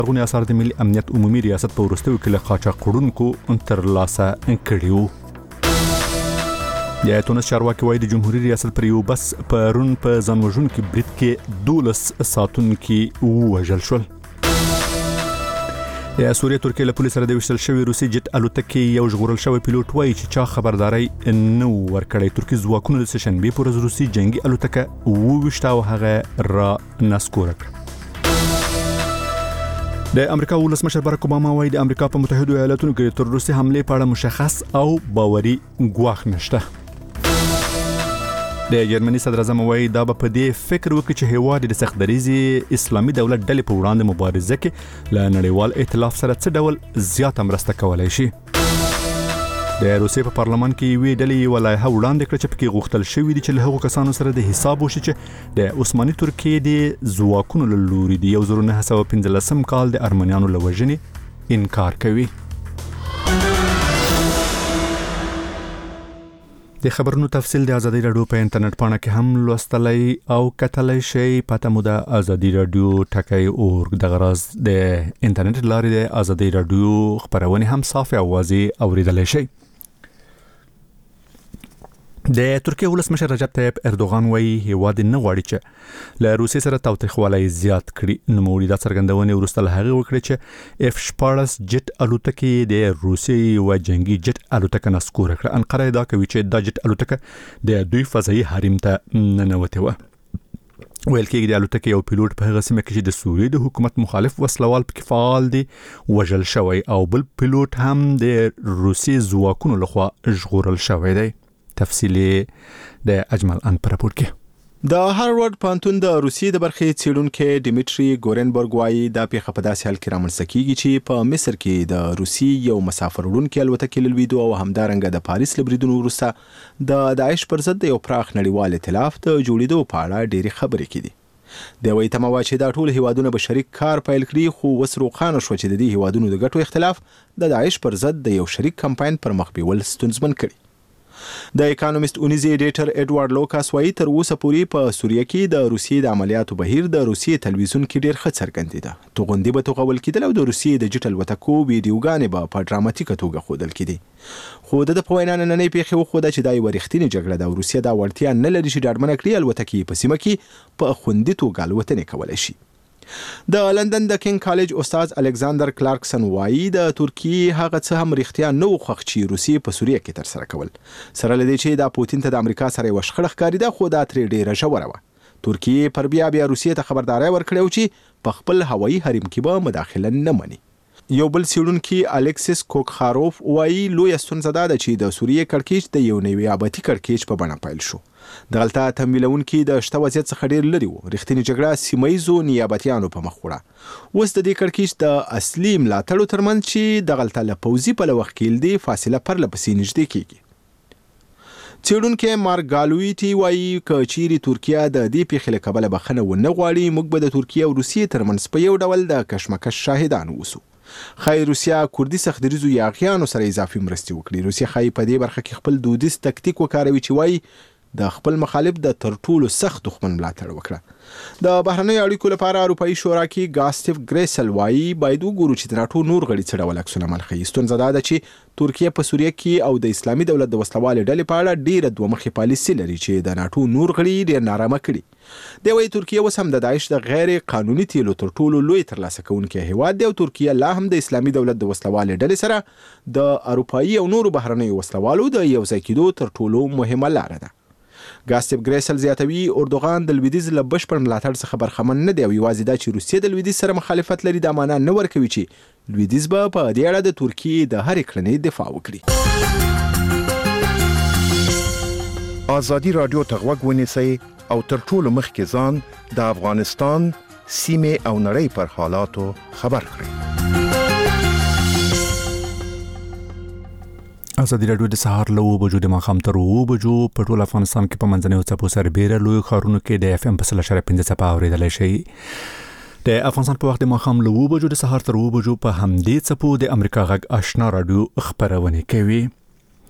غونې اثار د ملي امنیت عمومي ریاست په وروستیو کې له قاچاقړونکو ترلاسه کړي وو. د تونس چارواکي وایي د جمهوریت ریاست پر یو بس پرون په ځانوژونکي برید کې 12 ساتونکي ووژل شول. د سوریه ترکیه له پولیس سره د وشتل شوی روسي جټ الوتکې یو ژغورل شوی پیلوټ وایي چې چا خبرداري نه ورکړی. ترکي ځواکونو د سشنبه پر ورځ روسي جنگي الوتکه وویشته او هغه را نسکور کړ. د امریکا ولسمشر باراک اوباما وایي د امریکا په متحده ایالاتونو کې تر روسي حمله په اړه مشخص او باوري ګواښ نشته. د جرمني صدر اعظم وایي دا به په دې فکر وکړي چې هیواد د سختدریزي اسلامي دولت ډلې په وړاندې مبارزه کې له نړیوال ائتلاف سره څه ډول زیاته مرسته کولای شي. د روسیې په پارلمان کې وی ډلې ولایحه وړاندې کړه چې پکې غوښتل شوی دي چې له هغو کسانو سره د حساب وشي چې د عثماني ترکیې د ځواکونو له لوري د 1915 کال د ارمنیانو له وژنې انکار کوي. د خبرونو تفصیل د ازادي رادیو په انټرنیټ پاڼه کې هم لوستلای او کتلای شئ. پته مو د ازادي رادیو ټکی اورګ د غرض د انټرنیټ لارې د ازادي رادیو خبرونه هم صافي اوازې اوریدلای شئ. د ترکیه ولسمشر رجب طیب اردوغان وایي هیواد نه غواړي چې له روسیې سره تاوتریخوالی زیات کړي. نوموړي دا څرګندونه وروسته له هغه وکړه چې F-14 جټ الوتکې د روسیې یو جنگي جټ الوتکه نسکور کړه. انقره دا کوي چې دا جټ الوتکه د دوی فضایي حریم ته ننوتې و. ویل کېږي د الوتکې یو پیلوټ په هغه سیمه کې چې د سوریې د حکومت مخالف وسلوال پکې فعال دي وژل شوی او بل پیلوټ هم د روسیې ځواکونو لخوا ژغورل شوی دی. تفصیلی د اجمل ان پر راپور کې د هاروارد پوهنتون د روسیې د برخې څېړونکي ډیمیټري ګورنبرګ وایي دا پیښه په داسې حال کې رامنځته کیږي چې په مصر کې د روسیې یو مسافر وړونکي الوتکې له لوېدو او همدارنګه د پاریس له بریدونو وروسته د داعش پر ضد یو پراخ نړیوال ائتلاف د جوړېدو په اړه ډېرې خبرې کېدي. د وایي تمه وه چې دا ټول هیوادونه به شریک کار پیل کړي، خو اوس روښانه شوه چې د دې هیوادونو د ګټو اختلاف د داعش پر ضد د یو شریک کمپاین پر مخ بیول ستونزمن کړي. د اکانومیست اونیزي ایډیټر ایډوارډ لوکاس وایي تر اوسه پورې په سوریه کې د روسیې د عملیاتو بهیر د روسیې تلویزیون کې ډېر ښه څرګندېده. توغندي به توغول کېدل او د روسیې د جټ الوتکو ویډیوګانې به په ډراماتیکه توګه ښودل کېدې. خو د په وینا نننۍ پیښې وښوده چې دا یوه رښتینې جګړه ده او روسیه دا وړتیا نه لري چې ډاډمنه کړي الوتکې په سیمه کې په خوندي توګه الوتنې کولی شي. د لندن د کینګ کالج استاد الکساندر کلارکسن وایي د ترکیې هغه څه هم رښتیا نه و خوښ چې روسیې په سوریه کې ترسره کول، سره له دې چې دا پوتین ته د امریکا سره یوه شخړه ښکارېده، خو دا ترې ډېره ژوره وه. ترکیې پر بیا روسیې ته خبرداری ورکړی و چې په خپل هوایي حریم کې به مداخله نه مني. یو بل څېړونکي الکسیس کوکخاروف وایي لویه ستونزه دا ده چې د سوریې کړکېچ د یو نیابتي کړکېچ په بڼه پیل شو. دغلته تمویلونکي د شته وضعیت څخه ډېر لرې وو. رښتینې جګړه سیمه ییزو نیابتیانو په مخ وړه. اوس د دې کړکېچ د اصلي ملاتړو ترمنځ چې دغلته له پوځي پلوه ښکېل دي فاصله پرله پسې نږدې کېږي. څېړونکی مارک ګالویټي وایي که چیرې ترکیه د دې پیښې له کبله بخښنه ونه غواړي، موږ به د ترکیې او روسیې ترمنځ په یو ډول د کشمکش شاهدان اوسو. خای روسیا کوردي سختدریزو یاغیانو سره اضافي مرستې وکړي. روسیا خای په دې برخه کې خپل دودیز تکتیک وکاروي چې وایي د خپل مخالف د تر ټولو سخت دښمن ملاتړ وکړه. د بهرنیو اړیکو لپاره اروپایي شورا کې ګاستیف ګریسل وایي باید وګورو چې د ناټو نور غړي څه ډول عکسونه عمل ښیي. ستونزه دا ده چې ترکیه په سوریه کې او د اسلامي دولت د وسلوالې ډلې په اړه ډېره دوه مخې پالیسي لري چې د ناټو نور غړي ډېر نارامه کړي. دی وایي ترکیه اوس هم د داعش د غیر قانوني تیلو تر ټولو لوی ترلاسه کوونکی هیواد دی او ترکیه لا هم د اسلامي دولت د وسلوالې ډلې سره د اروپایي او نورو بهرنیو وسلوالو د یوځای کېدو تر ټولو مهمه لاره ده. ګاستیف ګریسل زیاتوي اردوغان د لویدیځ له بشپړ ملاتړ څخه برخمن نه دی او یوازې دا چې روسیه د لویدیځ سره مخالفت لري دا معنا نه ورکوي چې لویدیځ به په دې اړه د ترکیې د هرې کړنې دفاع وکړي. ازادي رادیو ته غوږ ونیسئ او تر ټولو مخکې ځان د افغانستان سیمې او نړۍ پر حالاتو خبر کړئ. ازادي رادیو د سهار له 9 بجو د ماښام تر 9 بجو په ټول افغانستان کې په منځنیو څپو سربېره لوی ښارونو کې د FM په 100.5 څپه اورېدلی شئ. د افغانستان په وخت د ماښام له 9 بجو د سهار تر 9 بجو په همدې څپو د امریکا غږ آشنا رادیو خبرونه کوي.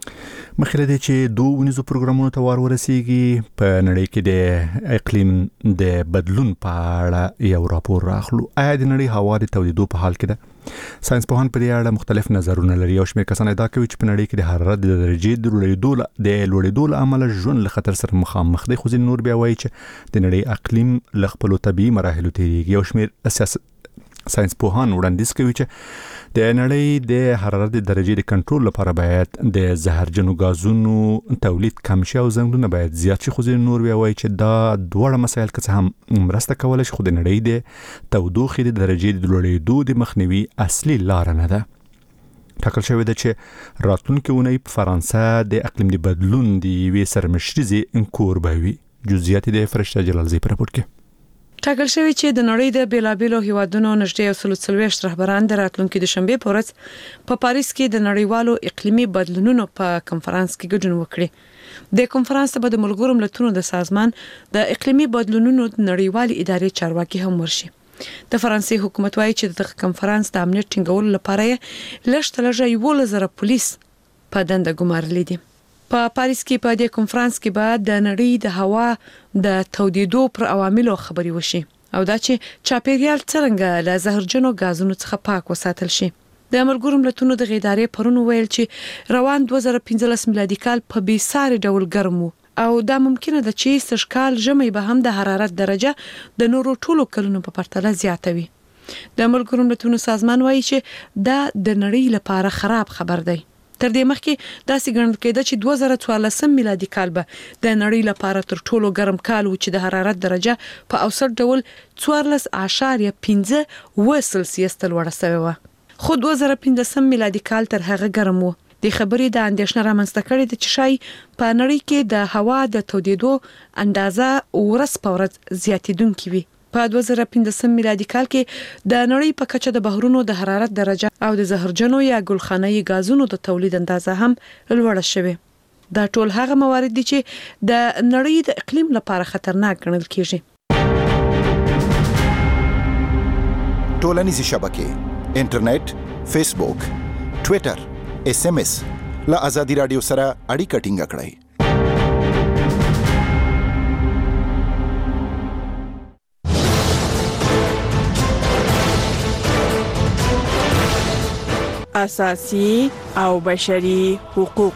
مخکې د چې دوه ونیزو پروګرامونو ته ورسیږي په نړۍ کې د اقلیم د بدلون په اړه یو راپور راخلو. آیا د نړۍ هوا د تودېدو په حال کې ده؟ ساينس پوهان په دې اړه مختلف نظرونه لري. او شمېر کسان ادعا کوي چې په نړۍ کې د حرارت د درجې د لوړېدو له امله ژوند له خطر سره مخامخ دی. خو ځینې نور بیا وایي چې د نړۍ اقلیم له خپلو طبیعي مراحلو تیریږي. او شمېر ساينس پوهان وړاندیز کوي چې د نړۍ د حرارت د درجې د کنټرول لپاره باید د زهرجنو غازونو تولید کم شي او زنګونه باید زیات شي. خو ځینې نور بیا وایي چې دا دوه مسایل که څه هم مرسته کولای شي، خو د نړۍ د تودوخې د درجې د لوړېدو د مخنیوي اصلي لار نه ده. ټاکل شوی ده چې راتلونکي اونۍ په فرانسه د اقلیم د بدلون د یوې سرمشریزې کوربه وي. جزئیات د فرشته جلالزی په راپور کې ټاکل شوی چې د نړۍ د بیلابیلو هیوادونو نږدې 140 رهبران د راتلونکي د شنبه په ورځ په پاریس کې د نړیوالو اقلیمي بدلونونو په کنفرانس کې ګډون وکړي. د کنفرانس ته د ملګرو ملتونو د سازمان د اقلیمي بدلونونو نړیوالې ادارې چارواکي هم ورشي. د فرانسې حکومت وايي چې د کنفرانس د امنیت ټینګولو لپاره لږ 11,000 پولیس په دنده ګمارلي دي. په پاریس کې په دې کنفرانس کې به د نړۍ د هوا د تودېدو پر عواملو خبري وشي او دا چې چاپیریال څنګه له زهرجنو غازونو څخه پاک وساتل شي. د ملګرو ملتونو د ادارې پرون ویل چې روان 2015 میلادي کال په بیساري ډول ګرم او دا ممکنه ده چې سږکال ژمي به هم د حرارت درجه د نورو ټولو کلونو په پرتله زیاته وي. د ملګرو ملتونو سازمان وایي چې دا د نړۍ لپاره خراب خبر دی. تر دې مخکې داسې ګڼل کېده چې 2014 میلادي کال به د نړۍ لپاره تر ټولو ګرم کال و چې د حرارت درجه په اوسط ډول 14.5 سلسیس ته لوړه شوې و. خو 2015 میلادي کال تر هغه ګرم و. د خبرې د اندېښنه رامنځته کړې ده چې شاید په نړۍ کې د هوا د تودېدو اندازه ورځ په ورځ زیاتېدونکې وي. په 2015 میلادي کال کې د نړۍ په کچه د بحرونو د حرارت درجه او د زهرجنو یا ګلخانه‌ای غازونو د تولید اندازه هم لوړه شوه. دا ټول هغه موارد دي چې د نړۍ د اقلیم لپاره خطرناک ګڼل کیږي. ټولنیزې شبکې، انټرنیټ، فیسبوک، ټوئیټر، SMS له آزادي رادیو سره اړیکه ټینګه کړئ. اساسي او بشري حقوق.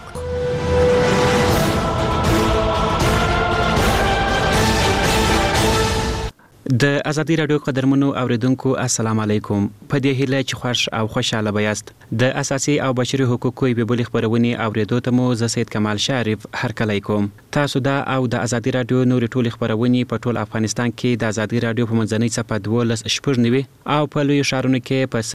د ازادي رادیو قدرمنو اوریدونکو السلام علیکم. په دې هیله چې خوش او خوشاله بیاست. د اساسي او بشري حقوقو په بلی خبرونه اوریدو ته مو زه سید کمال شریف هرکلی کوم. تاسو دا او د ازادي رادیو نور ټول خبرونه په ټول افغانستان کې د ازادي رادیو په منځنۍ صفحه 12 شپږ نیوي او په لوی شهرونو کې په